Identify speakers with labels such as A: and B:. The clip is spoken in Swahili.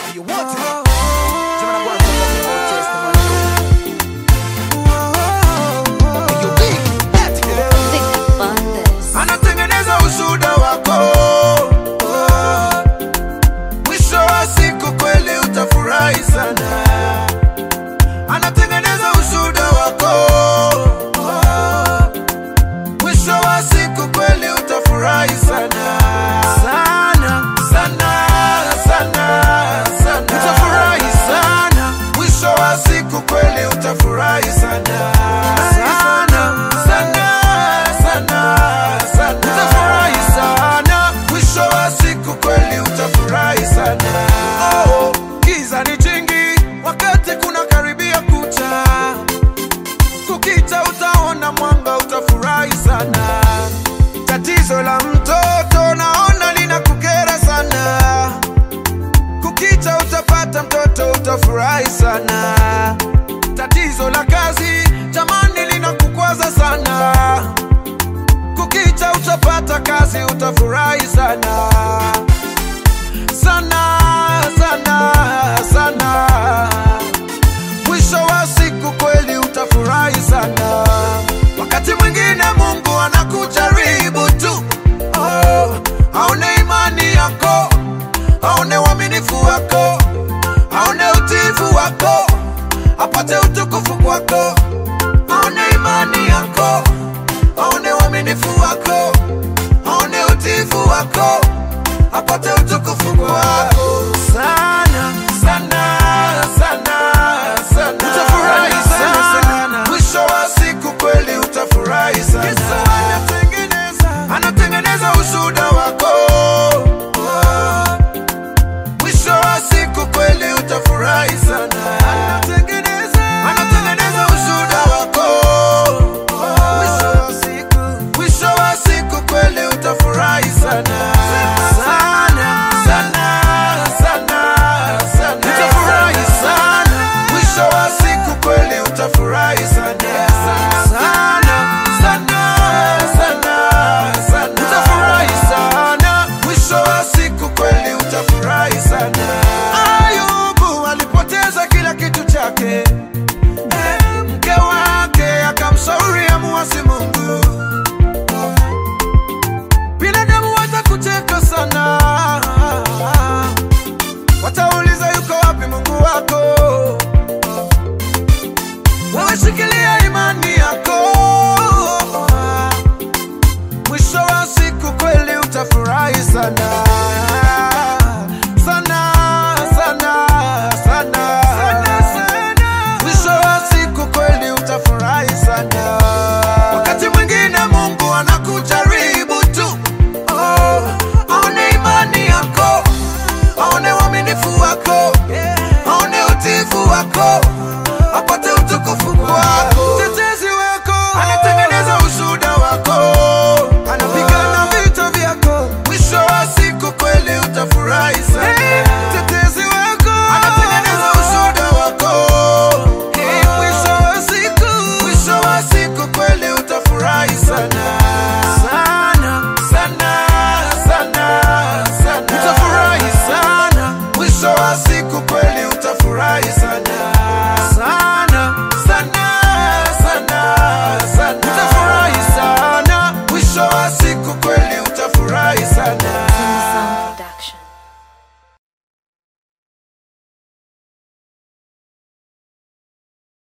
A: You want it? Jimmy, go and talk about testimony. You big, let's go. Anatengeneza ushuhuda wako. Mwisho wa siku kweli utafurahi sana. Anatengeneza ushuhuda wako. Mwisho wa siku kweli utafurahi sana. Sana, sana, sana, sana. Utafurahi sana. Mwisho wa siku kweli utafurahi sana. Sana, sana, sana, sana. Utafurahi sana. Mwisho wa siku kweli utafurahi sana. Oh, giza ni jingi wakati kuna karibia kucha. Kukicha utaona mwanga, utafurahi sana. Tatizo la mtoto naona linakukera sana. Kukicha utapata mtoto, utafurahi sana. Tatizo la kazi jamani linakukwaza sana. Kukicha utapata kazi, utafurahi sana. Sana, sana, sana. Mwisho wa siku kweli utafurahi sana. Wakati mwingine Mungu anakujaribu tu. Oh, aone imani yako, aone uaminifu wako, aone utiifu wako, apate utukufu wako. Aone imani yako, aone uaminifu wako, aone utiifu wako, apate utukufu wako.